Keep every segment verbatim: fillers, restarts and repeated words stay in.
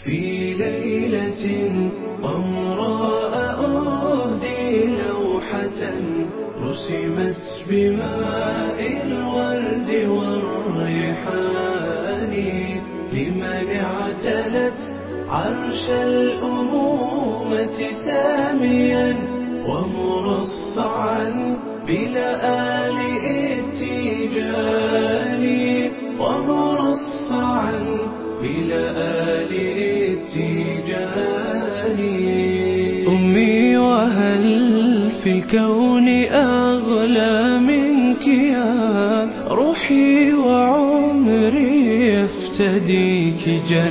في ليلة قمراء أهدي لوحة رسمت بماء الورد والريحان لمن اعتلت عرش الأمومة ساميا ومرصعا بلآل اتجان ومرصعا بلآل اتجان. أمي وهل في الكون أغلى منك يا روحي وعمري يفتديك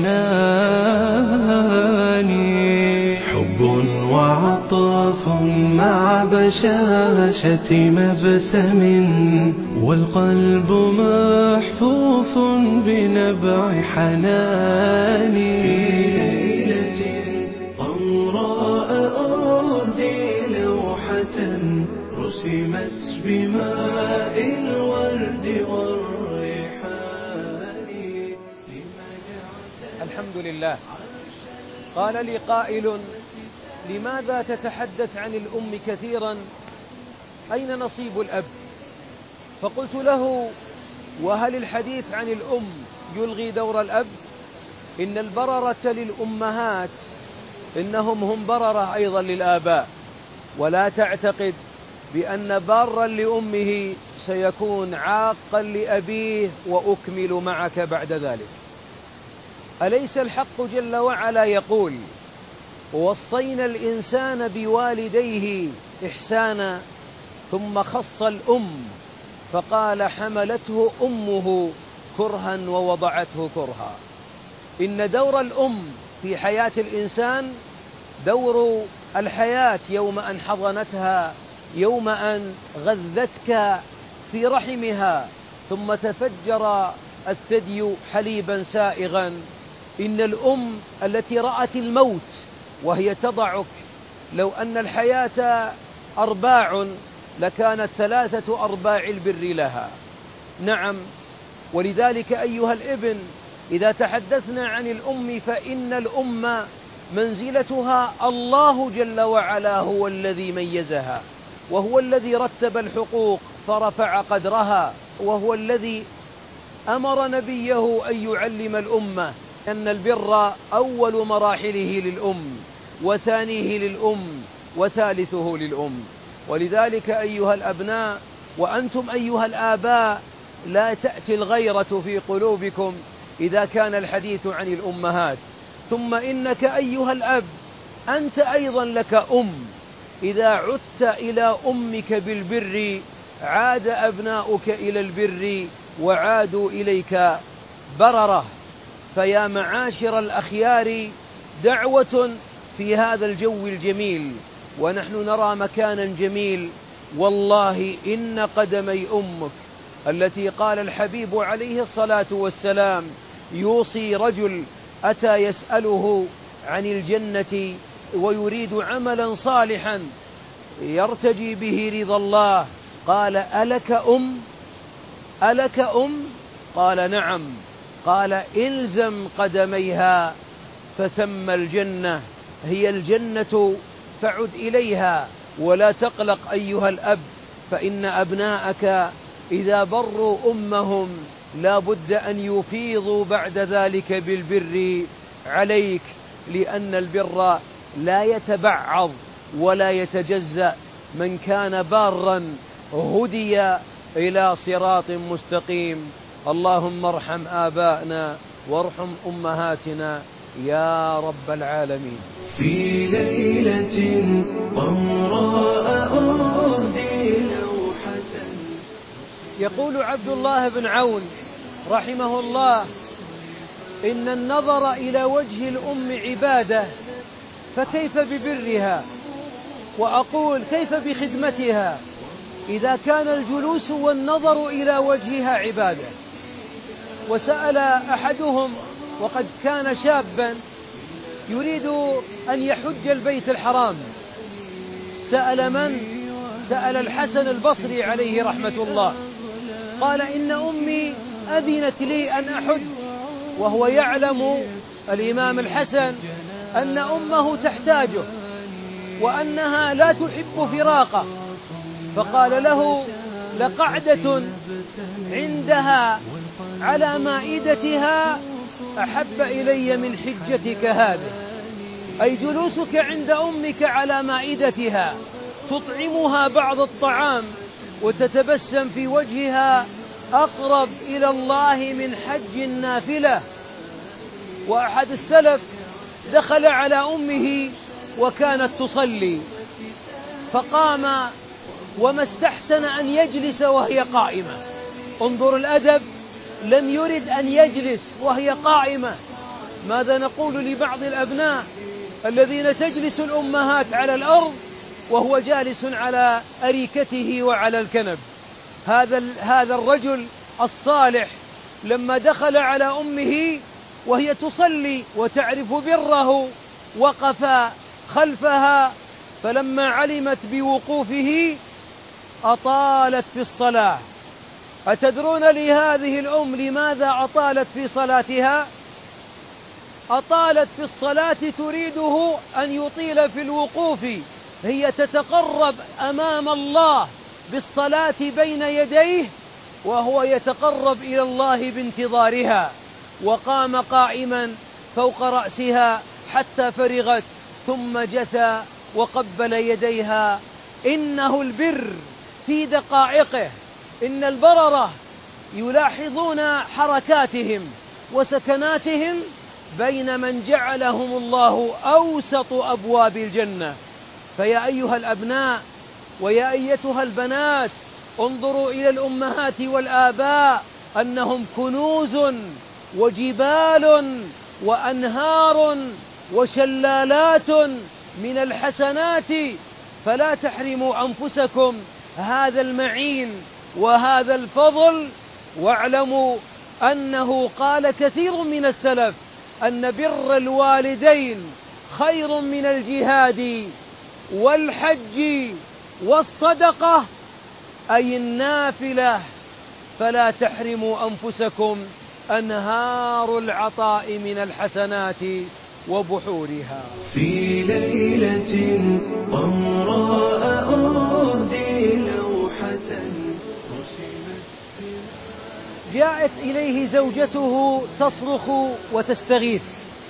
جناني حب وعطاف مع بشاشة مبسم والقلب محفوف بنبع حناني. في ليلة قمراء أهدي لوحة رسمت بماء الورد والريحان. الحمد لله. قال لي قائل: لماذا تتحدث عن الأم كثيرا؟ أين نصيب الأب؟ فقلت له: وهل الحديث عن الأم يلغي دور الأب؟ إن البررة للأمهات إنهم هم بررة أيضا للآباء، ولا تعتقد بأن بارا لأمه سيكون عاقا لأبيه وأكمل معك بعد ذلك. أليس الحق جل وعلا يقول: ووصينا الإنسان بوالديه إحسانا، ثم خص الأم فقال: حملته أمه كرها ووضعته كرها. إن دور الأم في حياة الإنسان دور الحياة يوم أن حضنتها، يوم أن غذتك في رحمها ثم تفجر الثدي حليبا سائغا. إن الأم التي رأت الموت وهي تضعك، لو أن الحياة أرباع لكانت ثلاثة أرباع البر لها. نعم، ولذلك أيها الابن، إذا تحدثنا عن الأم فإن الأم منزلتها الله جل وعلا هو الذي ميزها، وهو الذي رتب الحقوق فرفع قدرها، وهو الذي أمر نبيه أن يعلم الأمة أن البر أول مراحله للأم، وثانيه للأم، وثالثه للأم. ولذلك أيها الأبناء وأنتم أيها الآباء، لا تأتي الغيرة في قلوبكم إذا كان الحديث عن الأمهات. ثم إنك أيها الأب أنت أيضا لك أم، إذا عدت إلى أمك بالبر عاد أبناؤك إلى البر وعادوا إليك بررة. فيا معاشر الأخيار، دعوة في هذا الجو الجميل ونحن نرى مكانا جميل، والله إن قدمي أمك التي قال الحبيب عليه الصلاة والسلام: يوصي رجل أتى يسأله عن الجنة ويريد عملا صالحا يرتجي به رضا الله، قال: ألك أم؟ ألك أم؟ قال: نعم. قال: إلزم قدميها فثم الجنة، هي الجنة فعد إليها. ولا تقلق أيها الأب، فإن أبناءك إذا بروا أمهم لا بد أن يفيضوا بعد ذلك بالبر عليك، لأن البر لا يتبعض ولا يتجزأ. من كان بارا هدي إلى صراط مستقيم. اللهم ارحم آبائنا وارحم أمهاتنا يا رب العالمين. في ليلة قمراء أهدي لوحة. يقول عبد الله بن عون رحمه الله: إن النظر إلى وجه الأم عبادة، فكيف ببرها؟ وأقول: كيف بخدمتها إذا كان الجلوس والنظر إلى وجهها عبادة؟ وسأل أحدهم وقد كان شابا يريد أن يحج البيت الحرام، سأل من؟ سأل الحسن البصري عليه رحمة الله. قال: إن أمي أذنت لي أن أحج، وهو يعلم الإمام الحسن أن أمه تحتاجه وأنها لا تحب فراقه، فقال له: لقعدة عندها على مائدتها أحب إلي من حجتك هذه، أي جلوسك عند أمك على مائدتها تطعمها بعض الطعام وتتبسم في وجهها أقرب إلى الله من حج النافلة. وأحد السلف دخل على أمه وكانت تصلي فقام وما استحسن أن يجلس وهي قائمة. انظر الأدب، لم يرد أن يجلس وهي قائمة. ماذا نقول لبعض الأبناء الذين تجلس الأمهات على الأرض وهو جالس على أريكته وعلى الكنب؟ هذا هذا الرجل الصالح لما دخل على أمه وهي تصلي وتعرف بره وقف خلفها، فلما علمت بوقوفه أطالت في الصلاة. أتدرون لهذه الأم لماذا أطالت في صلاتها؟ أطالت في الصلاة تريده أن يطيل في الوقوف، هي تتقرب أمام الله بالصلاة بين يديه وهو يتقرب إلى الله بانتظارها. وقام قائما فوق رأسها حتى فرغت ثم جثى وقبل يديها. إنه البر في دقائقه، إن البررة يلاحظون حركاتهم وسكناتهم بين من جعلهم الله أوسط أبواب الجنة. فيا أيها الأبناء ويا أيتها البنات، انظروا إلى الأمهات والآباء أنهم كنوز وجبال وأنهار وشلالات من الحسنات، فلا تحرموا أنفسكم هذا المعين وهذا الفضل. واعلموا أنه قال كثير من السلف أن بر الوالدين خير من الجهاد والحج والصدقة، أي النافلة. فلا تحرموا أنفسكم أنهار العطاء من الحسنات وبحورها. في ليلة قمراء أهدي لوحة جاءت إليه زوجته تصرخ وتستغيث: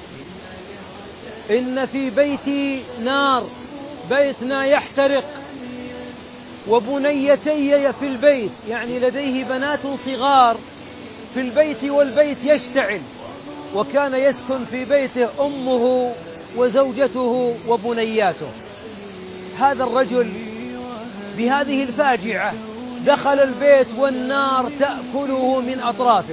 إن في بيتي نار، بيتنا يحترق، وبنيتي في البيت، يعني لديه بنات صغار في البيت والبيت يشتعل. وكان يسكن في بيته أمه وزوجته وبنياته. هذا الرجل بهذه الفاجعة دخل البيت والنار تأكله من أطرافه.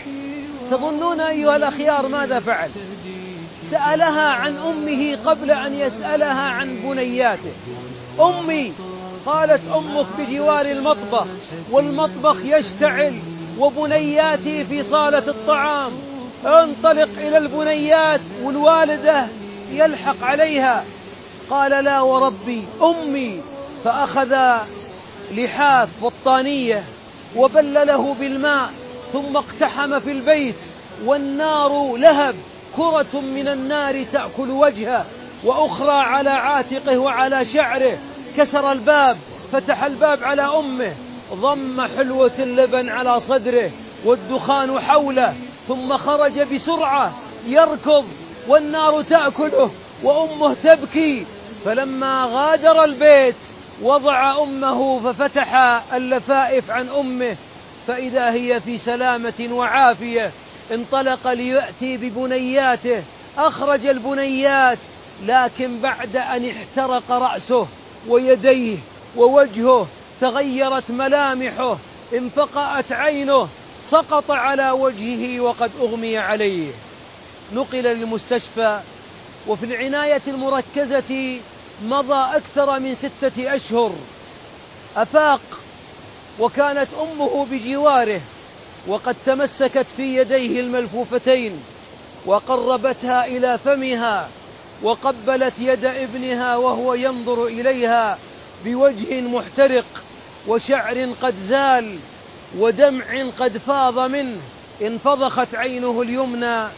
تظنون أيها الأخيار ماذا فعل؟ سألها عن أمه قبل أن يسألها عن بنياته. أمي، قالت أمك بجوار المطبخ والمطبخ يشتعل وبنياتي في صالة الطعام، انطلق إلى البنيات والوالدة يلحق عليها. قال: لا وربي أمي. فأخذ لحاف بطانية وبلله بالماء ثم اقتحم في البيت والنار لهب، كرة من النار تأكل وجهه وأخرى على عاتقه وعلى شعره. كسر الباب، فتح الباب على أمه، ضم حلوة اللبن على صدره والدخان حوله، ثم خرج بسرعة يركض والنار تأكله وأمه تبكي. فلما غادر البيت وضع أمه ففتح اللفائف عن أمه فإذا هي في سلامة وعافية. انطلق ليأتي ببنياته، أخرج البنيات، لكن بعد أن احترق رأسه ويديه ووجهه تغيرت ملامحه، انفقأت عينه، سقط على وجهه وقد أغمي عليه. نقل للمستشفى، وفي العناية المركزة مضى أكثر من ستة أشهر. أفاق وكانت أمه بجواره وقد تمسكت في يديه الملفوفتين وقربتها إلى فمها وقبلت يد ابنها وهو ينظر إليها بوجه محترق وشعر قد زال ودمع قد فاض منه. انفضخت عينه اليمنى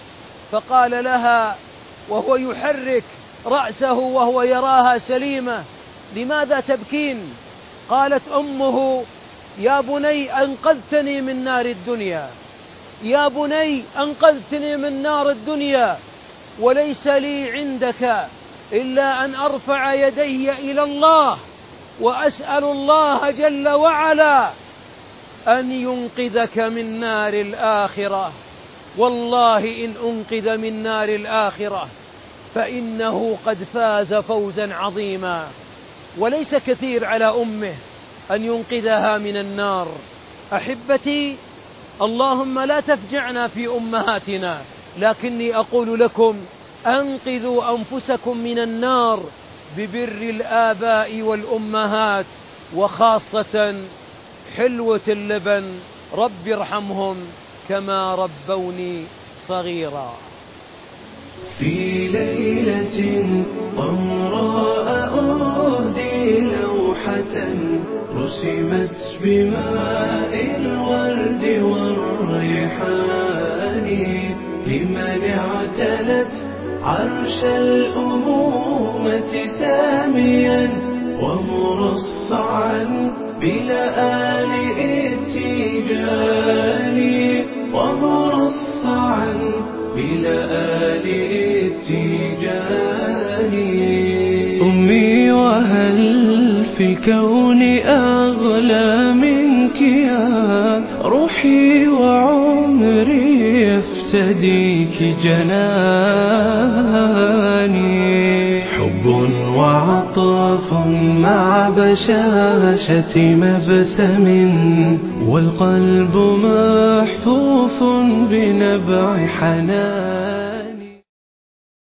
فقال لها وهو يحرك رأسه وهو يراها سليمة: لماذا تبكين؟ قالت أمه: يا بني أنقذتني من نار الدنيا، يا بني أنقذتني من نار الدنيا، وليس لي عندك إلا أن أرفع يدي إلى الله وأسأل الله جل وعلا أن ينقذك من نار الآخرة. والله إن أنقذ من نار الآخرة فإنه قد فاز فوزا عظيما. وليس كثير على أمه أن ينقذها من النار. أحبتي، اللهم لا تفجعنا في أمهاتنا، لكني أقول لكم: أنقذوا أنفسكم من النار ببر الآباء والأمهات، وخاصة حلوة اللبن، رب ارحمهم كما ربوني صغيرا. في ليلة قمراء أهدي لوحة رسمت بماء الورد والريحان، لمن اعتلت عرش الأمومة ساميا ومرصعا بلآل التيجان، ومرصعا بلآل التيجان. أمي وهل في الكون أغلى منك يا روحي وعمري يفتديك جناني، حب وعطاف مع بشاشة مبسم، والقلب محفوف بنبع حنان.